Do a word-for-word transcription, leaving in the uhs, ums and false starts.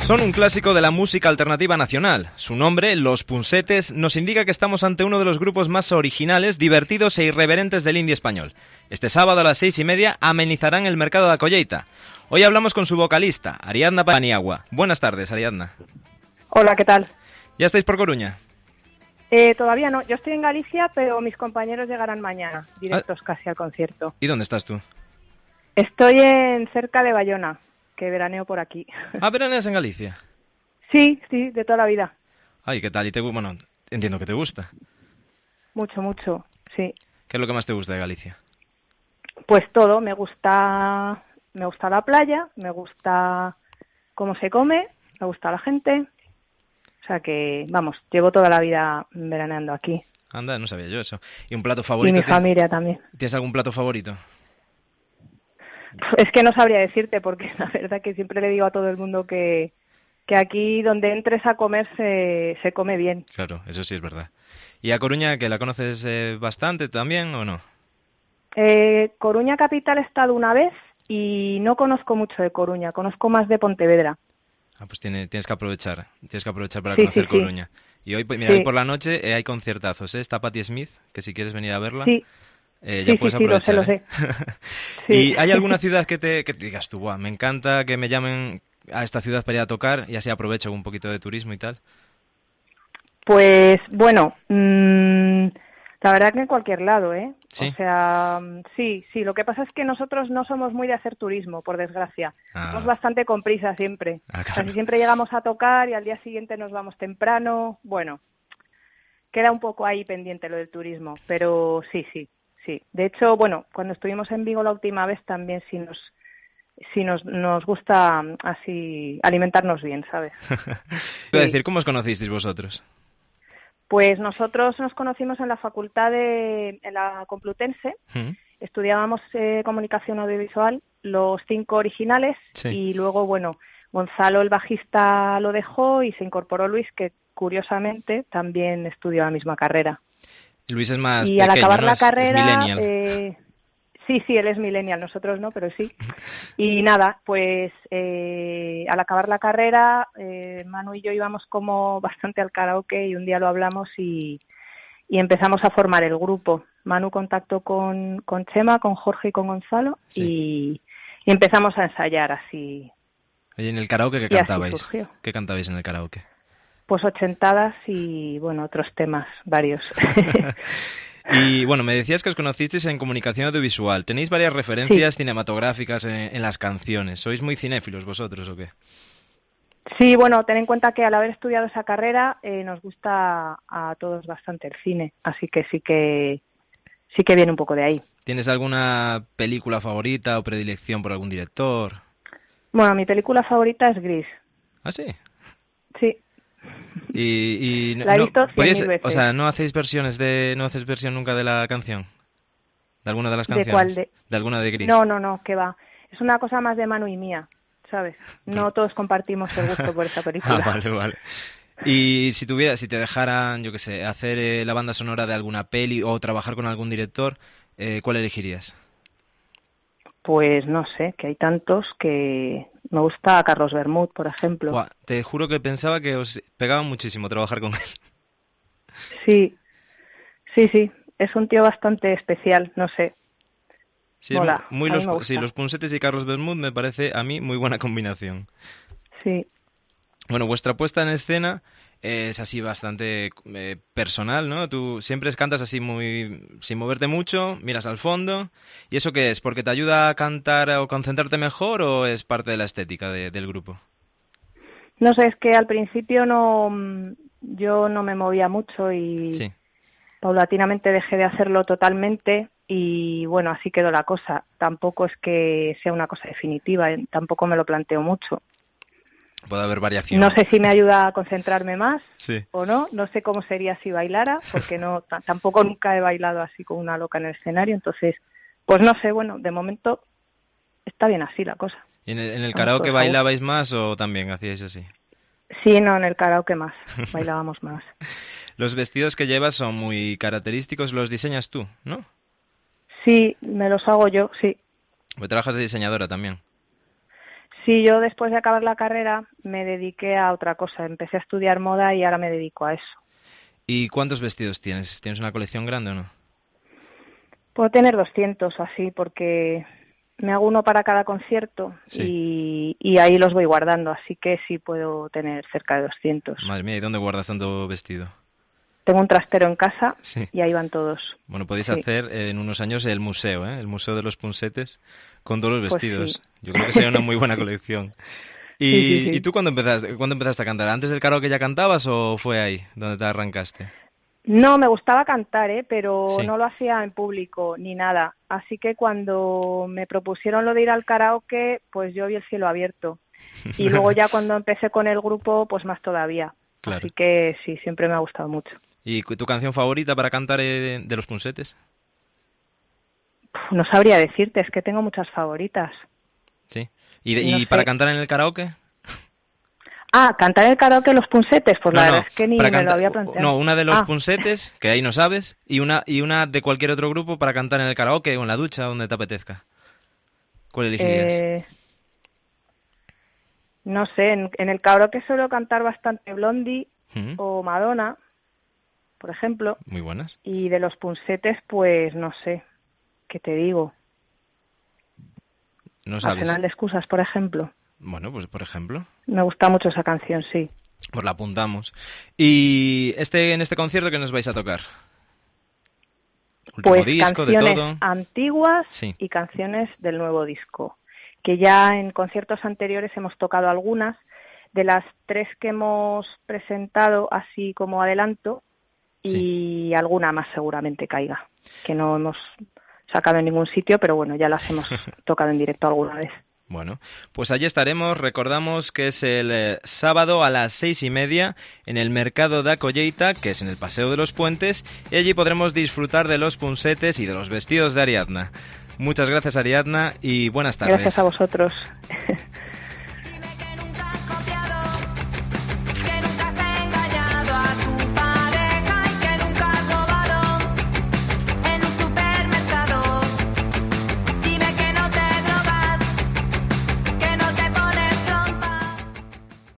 Son un clásico de la música alternativa nacional. Su nombre, Los Punsetes, nos indica que estamos ante uno de los grupos más originales, divertidos e irreverentes del indie español. Este sábado a las seis y media amenizarán el mercado da Colleita. Hoy hablamos con su vocalista, Ariadna Paniagua. Buenas tardes, Ariadna. Hola, ¿qué tal? ¿Ya estáis por Coruña? Eh, todavía no. Yo estoy en Galicia, pero mis compañeros llegarán mañana, directos ah. casi al concierto. ¿Y dónde estás tú? Estoy en cerca de Bayona, que veraneo por aquí. ¿Ah, veraneas en Galicia? Sí, sí, de toda la vida. Ay, ¿qué tal? Y te, bueno, entiendo que te gusta. Mucho, mucho, sí. ¿Qué es lo que más te gusta de Galicia? Pues todo. Me gusta, me gusta la playa, me gusta cómo se come, me gusta la gente. O sea que, vamos, llevo toda la vida veraneando aquí. Anda, no sabía yo eso. ¿Y un plato favorito? Y mi familia también. ¿Tienes algún plato favorito? Es que no sabría decirte, porque la verdad que siempre le digo a todo el mundo que, que aquí donde entres a comer se, se come bien. Claro, eso sí es verdad. ¿Y a Coruña, que la conoces eh, bastante también o no? Eh, Coruña capital he estado una vez y no conozco mucho de Coruña, conozco más de Pontevedra. Ah, pues tiene, tienes que aprovechar, tienes que aprovechar para sí, conocer sí, Coruña. Sí. Y hoy, mira, sí. hoy por la noche eh, hay conciertazos, ¿eh? Está Patti Smith, que si quieres venir a verla, sí. eh, ya sí, puedes sí, aprovechar. Sí, lo sé, ¿eh? lo sé. sí. ¿Y hay alguna ciudad que te, que te digas tú, Buah, me encanta que me llamen a esta ciudad para ir a tocar y así aprovecho un poquito de turismo y tal? Pues, bueno, mmm, la verdad que en cualquier lado, ¿eh? ¿Sí? O sea, sí, sí, lo que pasa es que nosotros no somos muy de hacer turismo, por desgracia. Ah. Somos bastante con prisa siempre. Ah, claro. Casi siempre llegamos a tocar y al día siguiente nos vamos temprano. Bueno, queda un poco ahí pendiente lo del turismo, pero sí, sí, sí. De hecho, bueno, cuando estuvimos en Vigo la última vez también sí nos, sí nos, nos gusta así alimentarnos bien, ¿sabes? Iba a decir, ¿cómo os conocisteis vosotros? Pues nosotros nos conocimos en la facultad de, en la Complutense, ¿Mm? Estudiábamos eh, comunicación audiovisual, los cinco originales, sí. Y luego, bueno, Gonzalo, el bajista, lo dejó y se incorporó Luis, que curiosamente también estudió la misma carrera. Luis es más y pequeño, al acabar ¿no? la es, carrera, es millennial. Eh, sí, sí, él es millennial, nosotros no, pero sí. Y nada, pues eh, al acabar la carrera, eh, Manu y yo íbamos como bastante al karaoke y un día lo hablamos y, y empezamos a formar el grupo. Manu contactó con, con Chema, con Jorge y con Gonzalo, sí. y, y empezamos a ensayar así. Oye, ¿en el karaoke qué cantabais? ¿Qué cantabais en el karaoke? Pues ochentadas y, bueno, otros temas, varios. Y bueno, me decías que os conocisteis en comunicación audiovisual. ¿Tenéis varias referencias sí. cinematográficas en, en las canciones? ¿Sois muy cinéfilos vosotros o qué? Sí, bueno, ten en cuenta que al haber estudiado esa carrera eh, nos gusta a todos bastante el cine, así que sí que sí que viene un poco de ahí. ¿Tienes alguna película favorita o predilección por algún director? Bueno, mi película favorita es Gris. ¿Ah, sí? Sí. Y, y no, la he visto no, cien mil veces. O sea, ¿no hacéis versiones de, no haces versión nunca de la canción? ¿De alguna de las canciones? ¿De cuál? De, ¿De alguna de Gris? No, no, no, que va. Es una cosa más de Manu y mía, ¿sabes? No todos compartimos el gusto por esa película. Ah, vale, vale. Y si tuviera, si te dejaran, yo qué sé, hacer eh, la banda sonora de alguna peli o trabajar con algún director, eh, ¿cuál elegirías? Pues no sé, que hay tantos que me gusta Carlos Bermud, por ejemplo. Buah, te juro que pensaba que os pegaba muchísimo trabajar con él. Sí, sí, sí, es un tío bastante especial, no sé. Sí, Mola, muy a mí los, me gusta. Sí, los Punsetes y Carlos Bermud me parece a mí muy buena combinación. Sí. Bueno, vuestra puesta en escena es así bastante eh, personal, ¿no? Tú siempre cantas así muy sin moverte mucho, miras al fondo. ¿Y eso qué es? ¿Porque te ayuda a cantar o concentrarte mejor o es parte de la estética de, del grupo? No sé, es que al principio no yo no me movía mucho y sí. paulatinamente dejé de hacerlo totalmente y bueno, así quedó la cosa. Tampoco es que sea una cosa definitiva, tampoco me lo planteo mucho. Puede haber variación. No sé si me ayuda a concentrarme más sí. o no. No sé cómo sería si bailara, porque no t- tampoco nunca he bailado así como una loca en el escenario. Entonces, pues no sé, bueno, de momento está bien así la cosa. ¿Y en el, en el karaoke bailabais más o también hacíais así? Sí, no, en el karaoke más, bailábamos más. Los vestidos que llevas son muy característicos, los diseñas tú, ¿no? Sí, me los hago yo, sí. Pues trabajas de diseñadora también. Sí, yo después de acabar la carrera me dediqué a otra cosa. Empecé a estudiar moda y ahora me dedico a eso. ¿Y cuántos vestidos tienes? ¿Tienes una colección grande o no? Puedo tener doscientos o así, porque me hago uno para cada concierto, sí. y, y ahí los voy guardando, así que sí puedo tener cerca de doscientos. Madre mía, ¿y dónde guardas tanto vestido? Tengo un trastero en casa sí. y ahí van todos. Bueno, podéis sí. hacer eh, en unos años el museo, ¿eh? El museo de los punsetes con todos los vestidos. Pues sí. Yo creo que sería una muy buena colección. ¿Y, sí, sí, sí. ¿y tú cuándo empezaste, cuándo empezaste a cantar? ¿Antes del karaoke ya cantabas o fue ahí donde te arrancaste? No, me gustaba cantar, ¿eh? Pero sí. no lo hacía en público ni nada. Así que cuando me propusieron lo de ir al karaoke, pues yo vi el cielo abierto. Y luego ya cuando empecé con el grupo, pues más todavía. Claro. Así que sí, siempre me ha gustado mucho. ¿Y tu canción favorita para cantar eh, de los punsetes? No sabría decirte, es que tengo muchas favoritas. Sí. ¿Y, de, no y para cantar en el karaoke? Ah, cantar en el karaoke los punsetes, pues no, la no, verdad es que ni me lo había planteado. No, una de los ah. punsetes, que ahí no sabes, y una y una de cualquier otro grupo para cantar en el karaoke o en la ducha, donde te apetezca. ¿Cuál elegirías? Eh, no sé, en, en el karaoke suelo cantar bastante Blondie ¿Mm? o Madonna, por ejemplo. Muy buenas. Y de los punsetes, pues no sé, ¿qué te digo? No sabes. Arsenal de excusas, por ejemplo. Bueno, pues por ejemplo. Me gusta mucho esa canción, sí. Pues la apuntamos. ¿Y este en este concierto qué nos vais a tocar? ¿Último Pues disco, canciones de todo? antiguas sí. y canciones del nuevo disco, que ya en conciertos anteriores hemos tocado algunas. De las tres que hemos presentado así como adelanto, y sí. alguna más seguramente caiga, que no hemos sacado en ningún sitio, pero bueno, ya las hemos tocado en directo alguna vez. Bueno, pues allí estaremos. Recordamos que es el eh, sábado a las seis y media en el Mercado da Colleita, que es en el Paseo de los Puentes, y allí podremos disfrutar de los punsetes y de los vestidos de Ariadna. Muchas gracias, Ariadna, y buenas tardes. Gracias a vosotros.